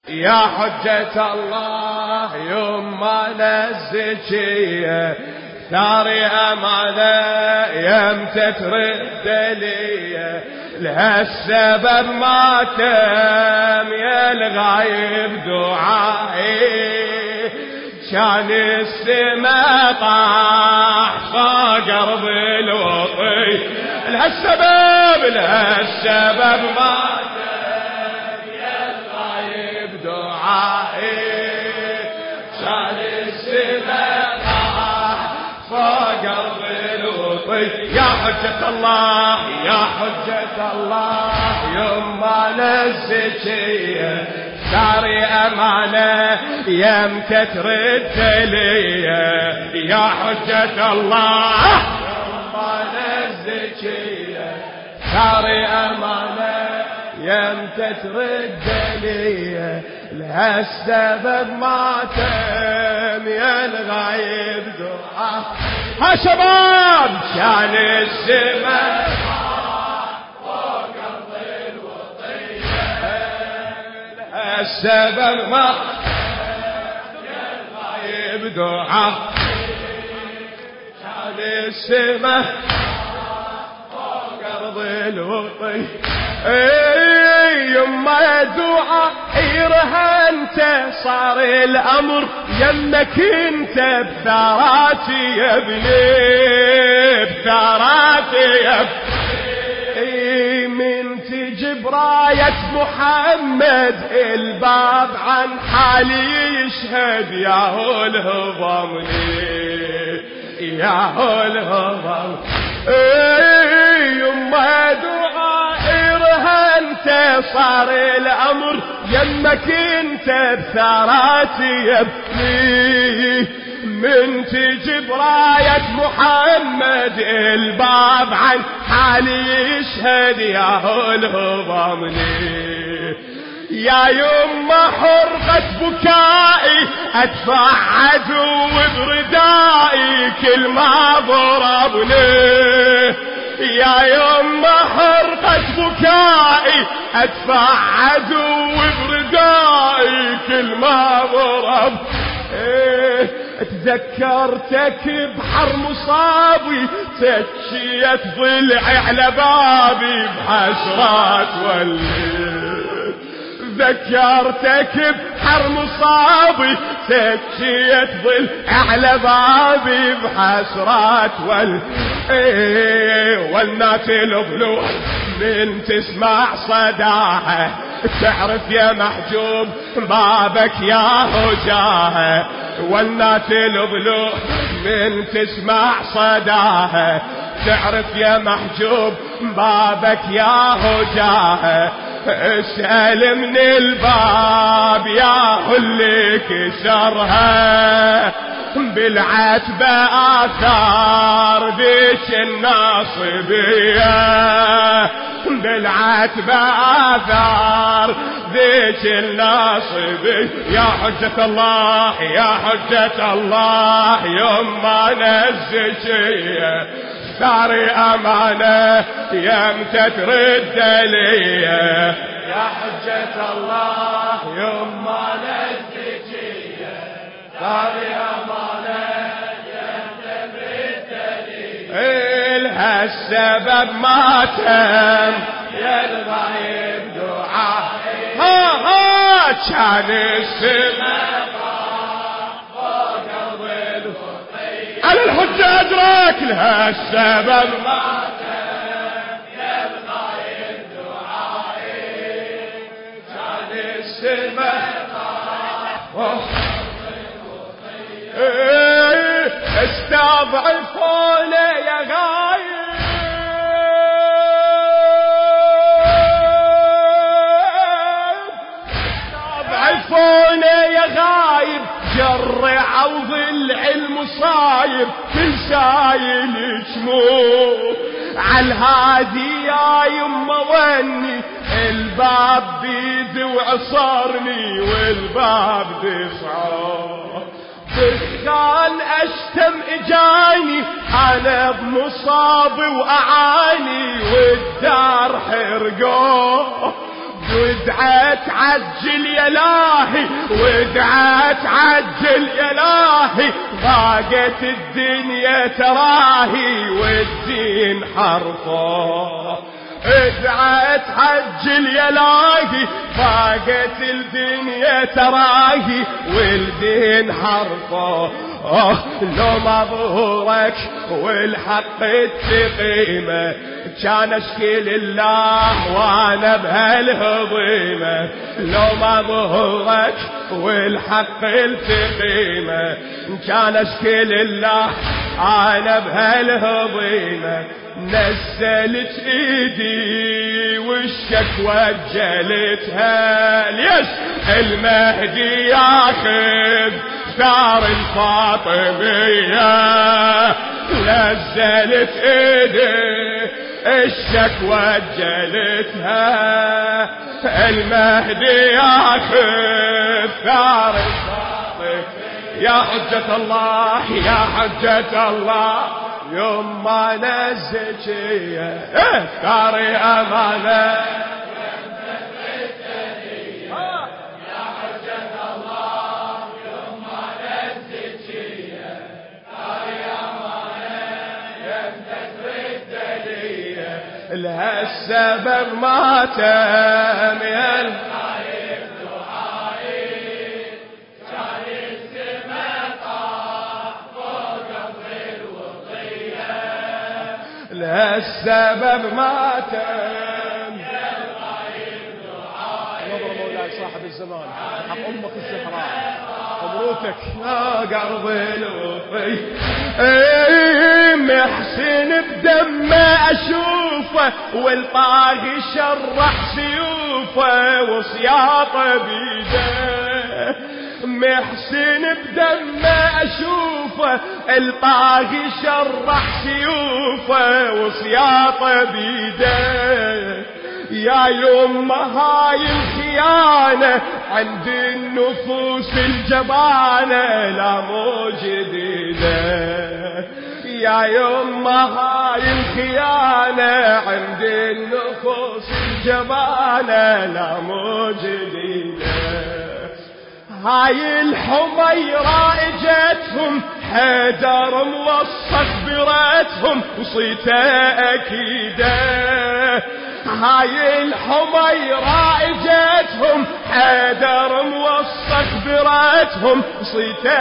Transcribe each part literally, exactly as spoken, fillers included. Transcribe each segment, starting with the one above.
يا حجة الله يما الزكية ثاري أمانة يمتى ترد لي لهالسبب ما تم يا الغايب دعائي كان السما طاح فوق أرض الوطي لهالسبب لهالسبب ما تم يا الغايب دعائي كان السما طاح فوق أرض الوطي يا حجة الله يا حجة الله يما الزكية داري أمانة يمتى ترد لي يا حجة الله يما الزكية داري أمانة يمتى ترد لي لهالسبب ما تم يا الغايب دعاء ها شباب كان السماء السبب ما يا الغايب دعاء كان السماء فوق أرض الوطي يما دعاء انت صار الأمر يمك انت بثاراتي يا ابني بثاراتي يا ابني من تجيب راية محمد الباب عن حالي يشهد يا هو الهضمني يا هو الهضم يما دعاء انت صار الأمر يمك انت بثاراتي يا ابني من تجيب راية محمد الباب عن حالي يشهد يا هو الهضمني يا يما حرقة بكائي ادفع عدو بردائي كل ما ضربني يا يما حرقة بكائي ادفع عدو بردائي كل ما ضرب ايه تذكرتك بحر مصابي تكشيت ضلعي على بابي بحسرات والليل ذكرتك بحر مصابي تكشيت ضلعي على بابي بحسرات والليل ايه والناس الضلوع من تسمع صداها تعرف يا محجوب بابك يا هجاها والناس الضلوع من تسمع صداها تعرف يا محجوب بابك يا هجاها اسأل من الباب يا هو اللي كسرها بالعتبة آثار ذيك الناصبية بالعتبة آثار ذيك الناصبية يا حجة الله يا حجة الله يما الزكية ثاري أمانة يمتى ترد لي يا حجة الله يما الزكية ثاري أمانة يمتى ترد لي إلها السبب ما تم يا الغايب دعاء ها ها كان السماء على الحجة أدراك لها السبب ما تم يا الغايب دعائي كان السماء استضعفونا يا غايب استضعفونا يا غايب جرعوا ضلع المصايب كل شايل جموع عالهادي يا يما وني الباب بيدي وعصرني والباب دفعه دخان اشتم اجاني انا بمصابي واعاني والدار حرقوه ودعت عجل يا الهي ودعت عجل يا الهي ضاقت الدنيا تراهي والدين حرفه ادعت عجل يا الهي ضاقت الدنيا تراهي والدين حرفه آه لو ما ظهورك والحق التقيمة كان اشكي لله وانا بهالهضيمة لو ما ظهورك والحق التقيمة كان اشكي لله انا بهالهضيمة نزلت ايدي والشكوى جلتها ليش المهدي ياخذ ثار الفاطمية نزلت ايدي الشكوى جلتها المهدي ياخذ ثار الفاطمية يا حجة الله يا حجة الله يوم ما نزلت ثار امانه لها السبب ما تم يا الخايف دعائي كان السما طاح فوق الظل وضيا لها السبب ما تم يا الخايف دعائي نظر مولاي صاحب الزمان حق امك الزهراء مبروكك يا قلبي الوفي محسن بدمه اشوفه والطاغي شرح سيوفه وصياطه بيده محسن بدمه اشوفه الطاغي شرح سيوفه وصياطه بيده يا يوم هاي الخيانة عند النفوس الجبانة لا مو جديدة يا يوم هاي الخيانة عند النفوس الجبانة لا مو جديدة هاي الحميرة اجتهم حيدر موصف براتهم وصيته اكيده هاي الحميرة اجتهم حيدر موصف براتهم صيته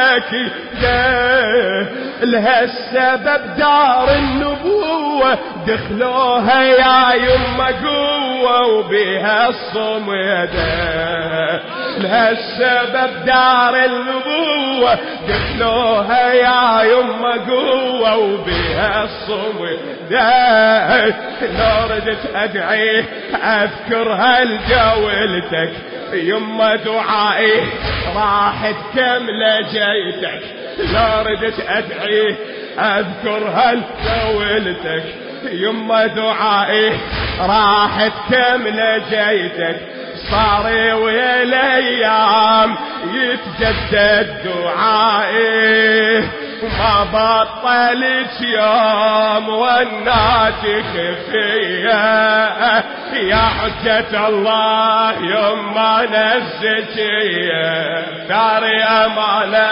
اكيده لها السبب دار النبوة دخلوها يا يما قوة وبها الصميدة لها السبب دار النبوة دخلوها يا يما قوة وبها الصميدة لو ردت ادعيه اذكر هالجولتك يما دعائي راحت كاملة جيتك لو ردت ادعيه اذكر هالجولتك يما دعائي راحت كاملة جيتك صاري ويا الايام يتجدد دعائي ما بطلت يوم والناتي خفية يا حجة الله يوم ما نزلت ثاري امانه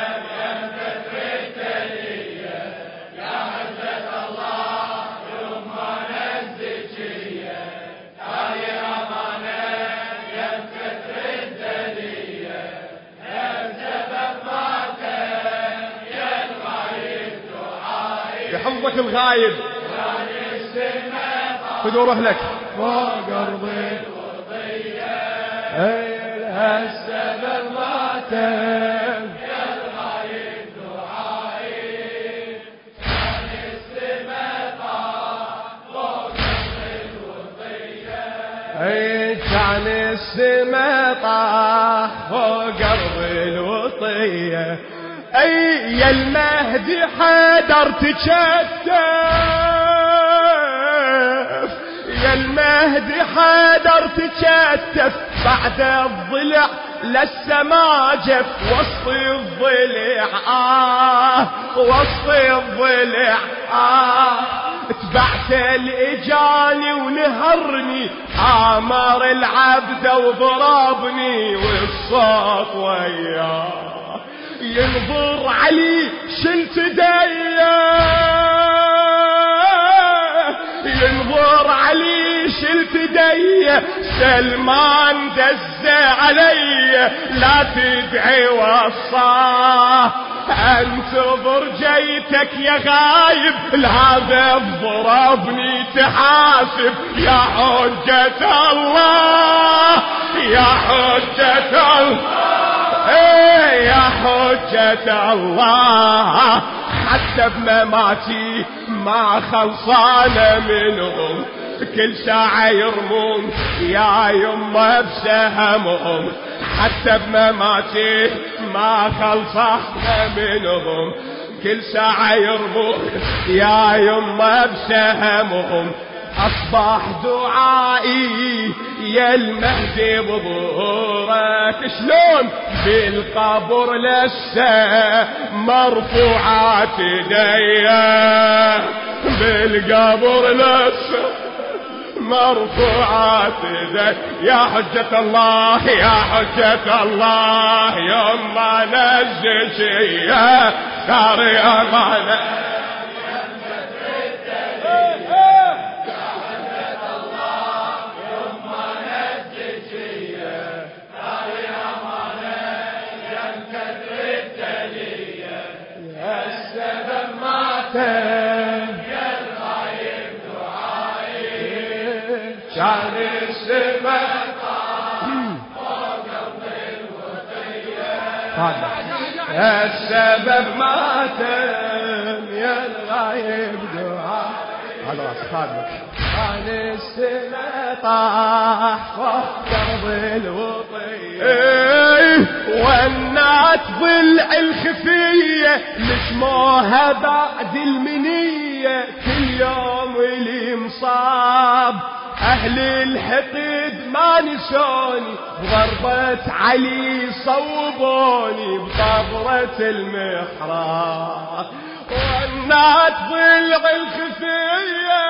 حفظك الغايب خذوا روح لك فوق ارضي لها السبب ما تم يا الغايب دعائي كان السما طاح فوق الوطية كان السما طاح فوق ارض الوطية اي يا المهدي حيدر تشتف يا المهدي حيدر تشتف بعد الضلع لسه جف وسط الضلع آه وسط الضلع آه تبعت الاجاني ونهرني امر العبد وضربني والصوت وياه ينظر علي شلت ديه ينظر علي شلت ديه سلمان دز علي لا تدعي وصاه انتظر جيتك يا غايب الهدف ضربني تحاسب يا حجة الله يا حجة الله ايه يا حجة الله حتى بمماتي ما خلصانة منهم كل ساعة يرمون يا يمه بسهمهم حتى بمماتي ما خلصانة منهم كل ساعة يرمون يا يمه بسهمهم أصبح دعائي يا المهدي بظهورك شلون بالقبر لسه مرفوعات ايديا بالقبر لسه مرفوعات ايديا يا حجة الله يا حجة الله يوم ما نزل شيء صار يا معنى شان السماء السبب ماتم يا الغايب دعاء على راس خادمك شان السماء طاح فوق درب الوطية والنات ضلع الخفية لسموها بعد المنية كل يوم اللي مصاب أهل الحقد ما نسوني ضربة علي صوبوني بطبرة المحراب والنات ضلع الخفية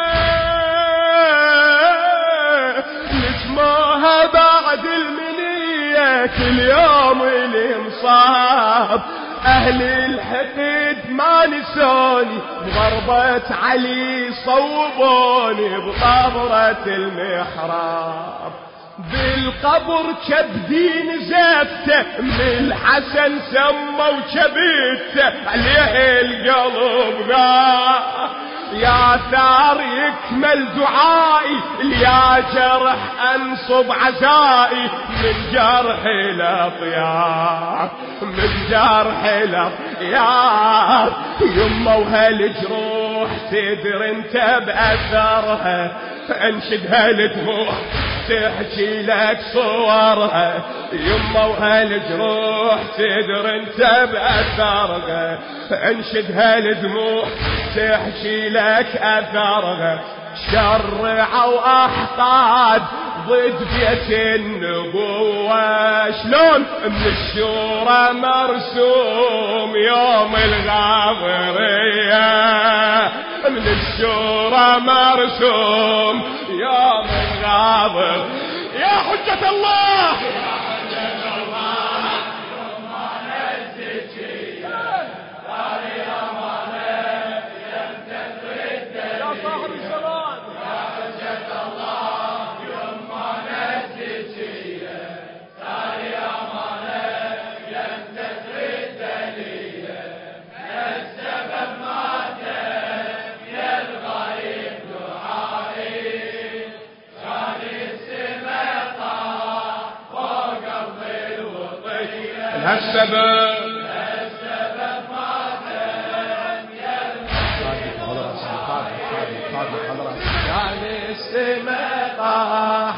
نسموها بعد المنية كل يوم اللي مصاب أهل الحقد ما نسوني بضربة علي صوبوني بطبرة المحراب بالقبر كبدي نزفته من الحسن سموا كبدته عليه القلب غار يا ثار يكمل دعائي يا جرح انصب عزائي من جرح الاطيار من جرح الاطيار يمه وهالجروح تدري انت باثرها انشد هالدموع تحكي لك صورها يمه وهالجروح تدري انت باثرها انشد هالدموع تحكي لك اثرها شرعوا احقاد ضد بيت النبوة شلون من الشورى مرسوم يوم الغابرية من الشورى مرسوم يوم الغابر يا حجة الله السبب السبب ماتم يا الموت يعني السماء طاح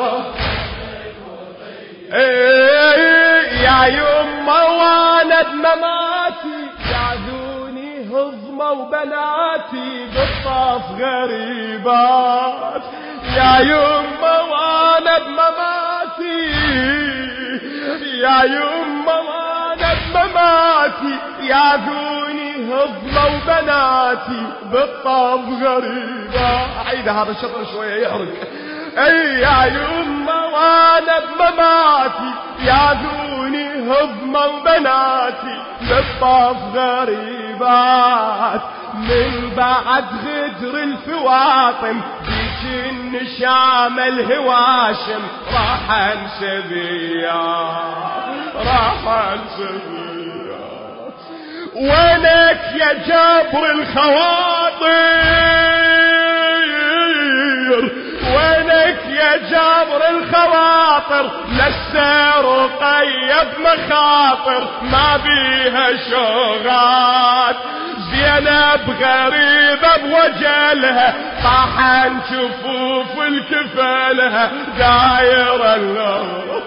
يا يمه وانا بمماتي يعذوني هضمه وبناتي بالطاف غريبات يا يمه وانا بمماتي يا يمه وانا بمماتي ياذوني هضمة وبناتي بالطاف غريبة. عيد هذا الشطر شوية يحرق. اي يا يمه وانا بمماتي ياذوني هضمة وبناتي بالطاف غريبات. من بعد غدر الفواطم بيك النشام الهواشم راح انسى بيا راح انسى بيا. وينك يا جابر الخواطر وينك يا جابر الخواطر لسه رقية بمخاطر ما بيها شغات. زينب غريبة بوجلها طاحن شفوف الكفلها داير النار.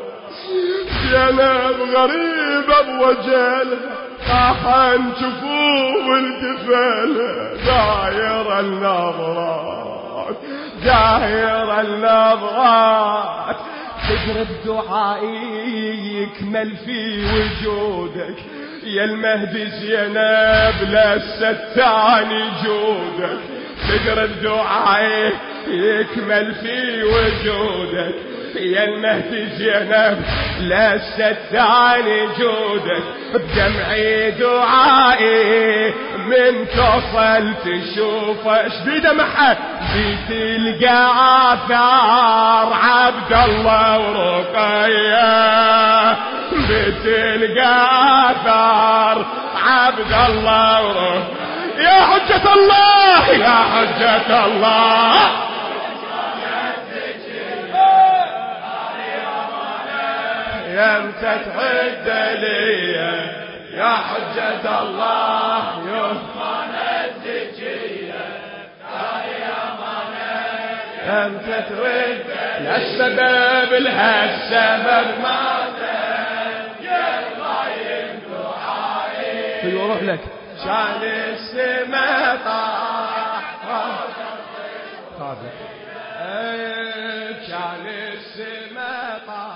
زينب غريبة بوجلها طاحن شفوف الكفلها داير النظرات داير النظرات. تقرب دعائي يكمل في وجودك يا المهدي زينب لسه الثاني جودك. تقرب دعائي يكمل في وجودك يا المهدي زينب لسه الثاني جودك. بدمعي دعائي من توصل تشوف ايش بدمعه بتلقى آثار عبد الله ورقية بتلقى آثار عبد الله ورقية. يا حجة الله يا حجة الله يا امتى تعد لي يا حجة الله يوم الزكية يا امتى ترد لا السبب لها السبب ماتت يا ضايم دعائي في روح لك شان السما طاح شان السما طاح